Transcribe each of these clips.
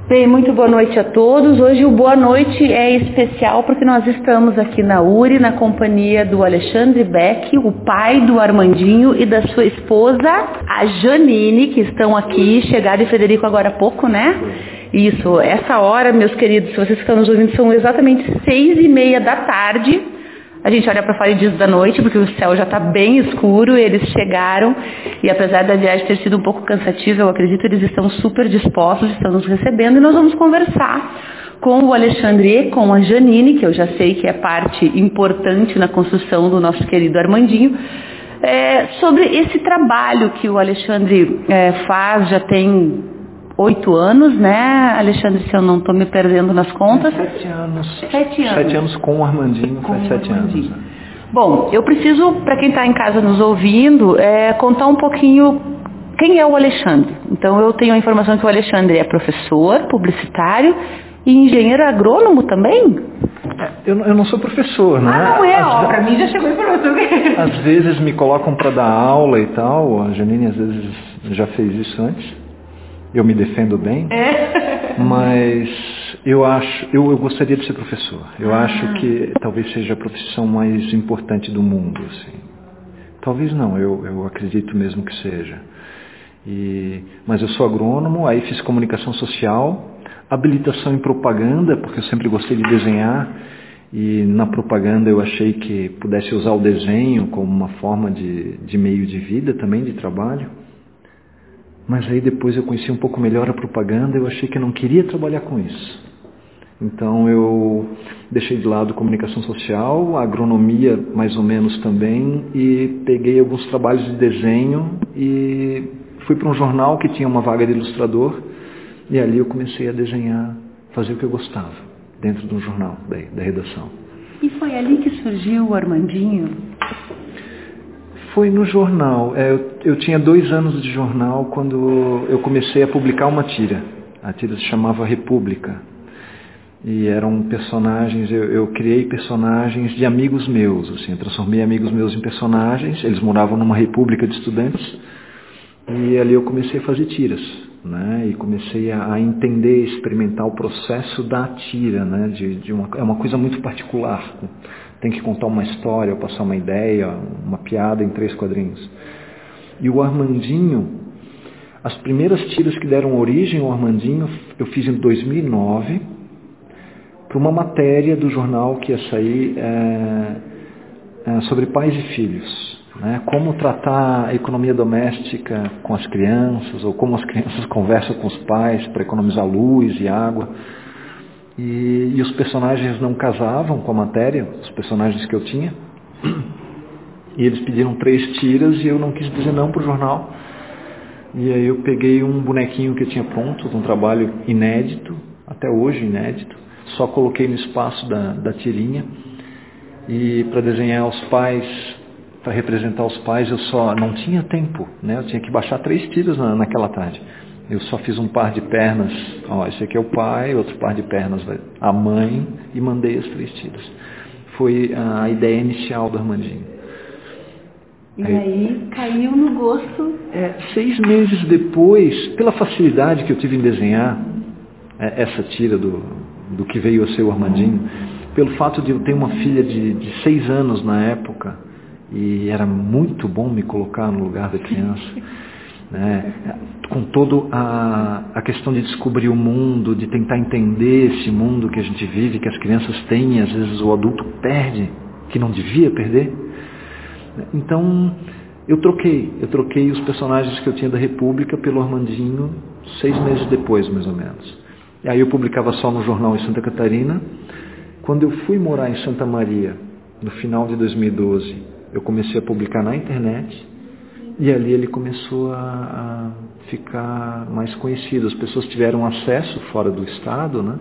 Bem, muito boa noite a todos. Hoje o Boa Noite é especial porque nós estamos aqui na URI, na companhia do Alexandre Beck, o pai do Armandinho e da sua esposa, a Janine, que estão aqui, chegaram de Frederico agora há pouco, né? Isso, essa hora, meus queridos, se vocês que estão nos ouvindo, são exatamente 6:30 da tarde. A gente olha para fora e diz da noite, porque o céu já está bem escuro, eles chegaram e apesar da viagem ter sido um pouco cansativa, eu acredito que eles estão super dispostos, estão nos recebendo e nós vamos conversar com o Alexandre e com a Janine, que eu já sei que é parte importante na construção do nosso querido Armandinho, sobre esse trabalho que o Alexandre faz, já tem 8 anos, né, Alexandre, se eu não estou me perdendo nas contas. 7 anos. 7 anos. 7 anos com o Armandinho, faz 7 anos. Bom, eu preciso, para quem está em casa nos ouvindo, contar um pouquinho quem é o Alexandre. Então, eu tenho a informação que o Alexandre é professor, publicitário e engenheiro agrônomo também? Eu não sou professor, né? Ah, não é, para mim já chegou a informação. Às vezes me colocam para dar aula e tal, a Janine às vezes já fez isso antes. Eu me defendo bem, mas eu gostaria de ser professor. Eu acho que talvez seja a profissão mais importante do mundo, assim. Talvez não, eu acredito mesmo que seja. Mas eu sou agrônomo, aí fiz comunicação social, habilitação em propaganda, porque eu sempre gostei de desenhar, e na propaganda eu achei que pudesse usar o desenho como uma forma de meio de vida também, de trabalho. Mas aí depois eu conheci um pouco melhor a propaganda, eu achei que eu não queria trabalhar com isso. Então eu deixei de lado comunicação social, agronomia mais ou menos também, e peguei alguns trabalhos de desenho e fui para um jornal que tinha uma vaga de ilustrador, e ali eu comecei a desenhar, fazer o que eu gostava, dentro de um jornal, da redação. E foi ali que surgiu o Armandinho? Foi no jornal. Eu tinha 2 anos de jornal quando eu comecei a publicar uma tira. A tira se chamava República. E eram personagens, eu criei personagens de amigos meus, assim, eu transformei amigos meus em personagens, eles moravam numa república de estudantes, e ali eu comecei a fazer tiras, né? E comecei a entender, experimentar o processo da tira, né? É uma coisa muito particular. Tem que contar uma história, ou passar uma ideia, uma piada em 3 quadrinhos. E o Armandinho, as primeiras tiras que deram origem ao Armandinho, eu fiz em 2009, para uma matéria do jornal que ia sair sobre pais e filhos. Né? Como tratar a economia doméstica com as crianças, ou como as crianças conversam com os pais para economizar luz e água. E os personagens não casavam com a matéria, os personagens que eu tinha. E eles pediram 3 tiras e eu não quis dizer não para o jornal. E aí eu peguei um bonequinho que eu tinha pronto, de um trabalho inédito, até hoje inédito. Só coloquei no espaço da tirinha. E para desenhar os pais, para representar os pais, eu só não tinha tempo, né? Eu tinha que baixar 3 tiras naquela tarde. Eu só fiz um par de pernas, esse aqui é o pai, outro par de pernas, a mãe, e mandei as 3 tiras. Foi a ideia inicial do Armandinho. E aí caiu no gosto. 6 meses depois, pela facilidade que eu tive em desenhar essa tira do que veio a ser o Armandinho, pelo fato de eu ter uma filha de 6 anos na época, e era muito bom me colocar no lugar da criança, né? Com toda a questão de descobrir o mundo, de tentar entender esse mundo que a gente vive, que as crianças têm, e às vezes o adulto perde, que não devia perder. Então eu troquei os personagens que eu tinha da República pelo Armandinho 6 meses depois, mais ou menos. E aí eu publicava só no jornal em Santa Catarina. Quando eu fui morar em Santa Maria, no final de 2012, eu comecei a publicar na internet, e ali ele começou a ficar mais conhecido. As pessoas tiveram acesso fora do estado, né?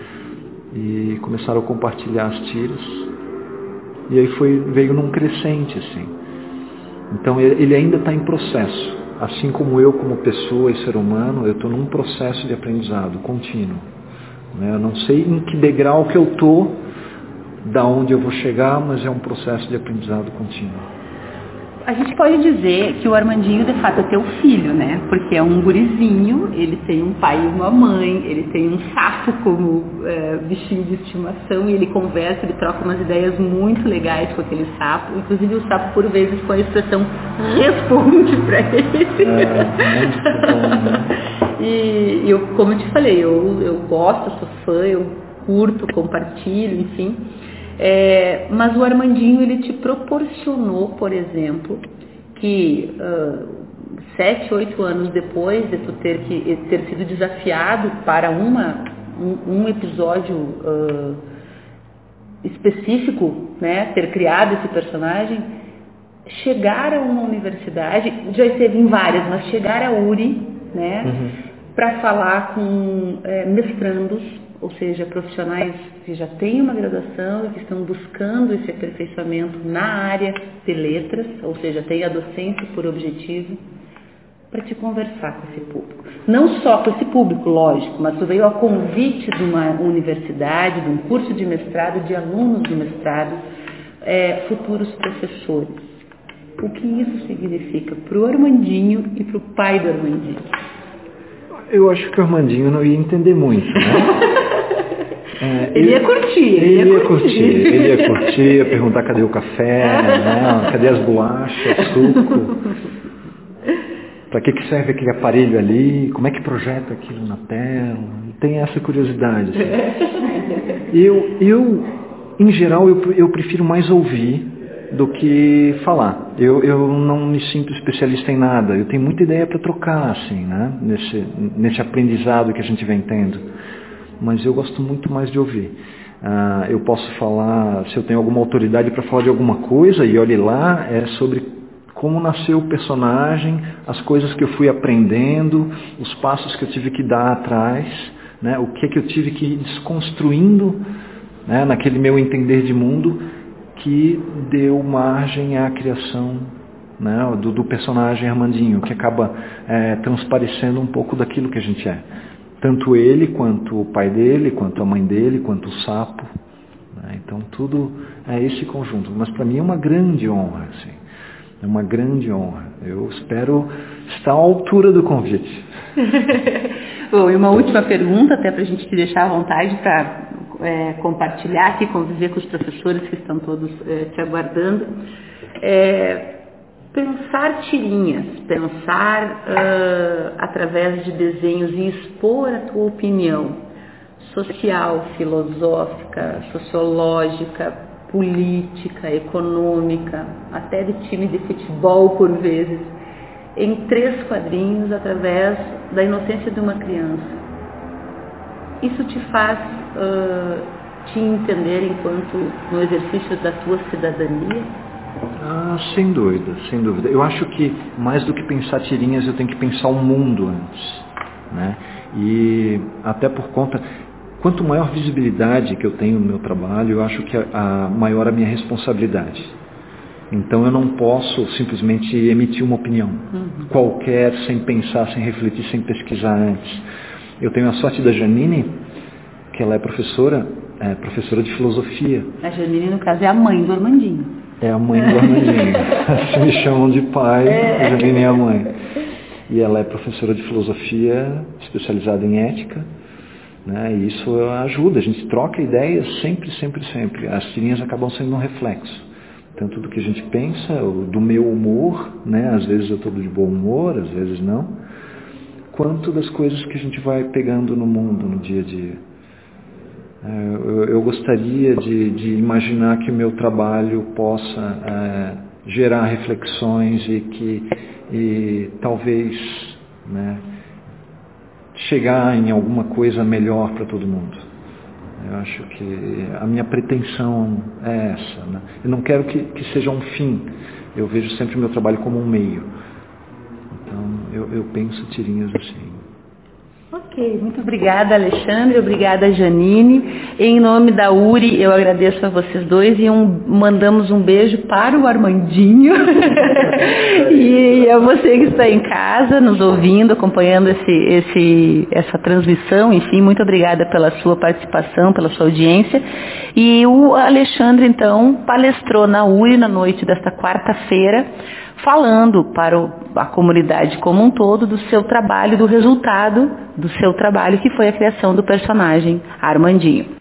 E começaram a compartilhar as tiras. E aí veio num crescente, assim. Então ele ainda está em processo. Assim como eu, como pessoa e ser humano, eu estou num processo de aprendizado contínuo. Eu não sei em que degrau que eu estou, da onde eu vou chegar, mas é um processo de aprendizado contínuo. A gente pode dizer que o Armandinho, de fato, é teu filho, né? Porque é um gurizinho, ele tem um pai e uma mãe, ele tem um sapo como bichinho de estimação e ele conversa, ele troca umas ideias muito legais com aquele sapo. Inclusive o sapo, por vezes, com a expressão responde pra ele. Muito bom, né? E eu, como eu te falei, eu gosto, sou fã, eu curto, compartilho, enfim. Mas o Armandinho, ele te proporcionou, por exemplo, que 7, 8 anos depois de tu ter sido desafiado para um episódio específico, né, ter criado esse personagem, chegar a uma universidade, já esteve em várias, mas chegar a URI, né, para falar com mestrandos, ou seja, profissionais que já têm uma graduação e que estão buscando esse aperfeiçoamento na área de letras, ou seja, tem a docência por objetivo, para te conversar com esse público. Não só com esse público, lógico, mas tu veio a convite de uma universidade, de um curso de mestrado, de alunos do mestrado, futuros professores. O que isso significa para o Armandinho e para o pai do Armandinho? Eu acho que o Armandinho não ia entender muito, né? Ele ia curtir. Ele ia curtir, ia perguntar cadê o café, né? Cadê as bolachas, suco. Para que serve aquele aparelho ali, como é que projeta aquilo na tela. Tem essa curiosidade. Assim. Eu, em geral, eu prefiro mais ouvir do que falar. Eu não me sinto especialista em nada. Eu tenho muita ideia para trocar, assim, né? Nesse aprendizado que a gente vem tendo. Mas eu gosto muito mais de ouvir. Eu posso falar, se eu tenho alguma autoridade para falar de alguma coisa, e olhe lá, é sobre como nasceu o personagem, as coisas que eu fui aprendendo, os passos que eu tive que dar atrás, né? O que eu tive que ir desconstruindo, né? Naquele meu entender de mundo, que deu margem à criação, né, do personagem Armandinho, que acaba transparecendo um pouco daquilo que a gente é. Tanto ele, quanto o pai dele, quanto a mãe dele, quanto o sapo. Né? Então tudo é esse conjunto. Mas para mim é uma grande honra. Assim. É uma grande honra. Eu espero estar à altura do convite. Bom, e uma última pergunta, até para a gente te deixar à vontade para compartilhar aqui, conviver com os professores que estão todos te aguardando. Pensar tirinhas, pensar através de desenhos e expor a tua opinião social, filosófica, sociológica, política, econômica, até de time de futebol por vezes, em 3 quadrinhos através da inocência de uma criança. Isso te faz te entender enquanto no exercício da tua cidadania? Sem dúvida, sem dúvida. Eu acho que mais do que pensar tirinhas, eu tenho que pensar o mundo antes, né? E até por conta, quanto maior visibilidade que eu tenho no meu trabalho, eu acho que maior a minha responsabilidade. Então eu não posso simplesmente emitir uma opinião qualquer, sem pensar, sem refletir, sem pesquisar antes. Eu tenho a sorte da Janine, que ela é professora de filosofia. A Janine, no caso, é a mãe do Armandinho. É a mãe do Armandinho. Assim me chamam de pai, a Janine é a mãe. E ela é professora de filosofia, especializada em ética, né? E isso ajuda, a gente troca ideias sempre, sempre, sempre. As tirinhas acabam sendo um reflexo, tanto do que a gente pensa, do meu humor, né? Às vezes eu estou de bom humor, às vezes não, quanto das coisas que a gente vai pegando no mundo, no dia a dia. Eu gostaria de imaginar que o meu trabalho possa gerar reflexões e talvez, né, chegar em alguma coisa melhor para todo mundo. Eu acho que a minha pretensão é essa, né? Eu não quero que seja um fim. Eu vejo sempre o meu trabalho como um meio. Então eu penso tirinhas assim. Ok, muito obrigada, Alexandre, obrigada, Janine. Em nome da URI, eu agradeço a vocês dois e mandamos um beijo para o Armandinho e a você que está em casa, nos ouvindo, acompanhando essa transmissão. Enfim, muito obrigada pela sua participação, pela sua audiência. E o Alexandre, então, palestrou na URI na noite desta quarta-feira, falando para a comunidade como um todo do seu trabalho, do resultado do seu trabalho, que foi a criação do personagem Armandinho.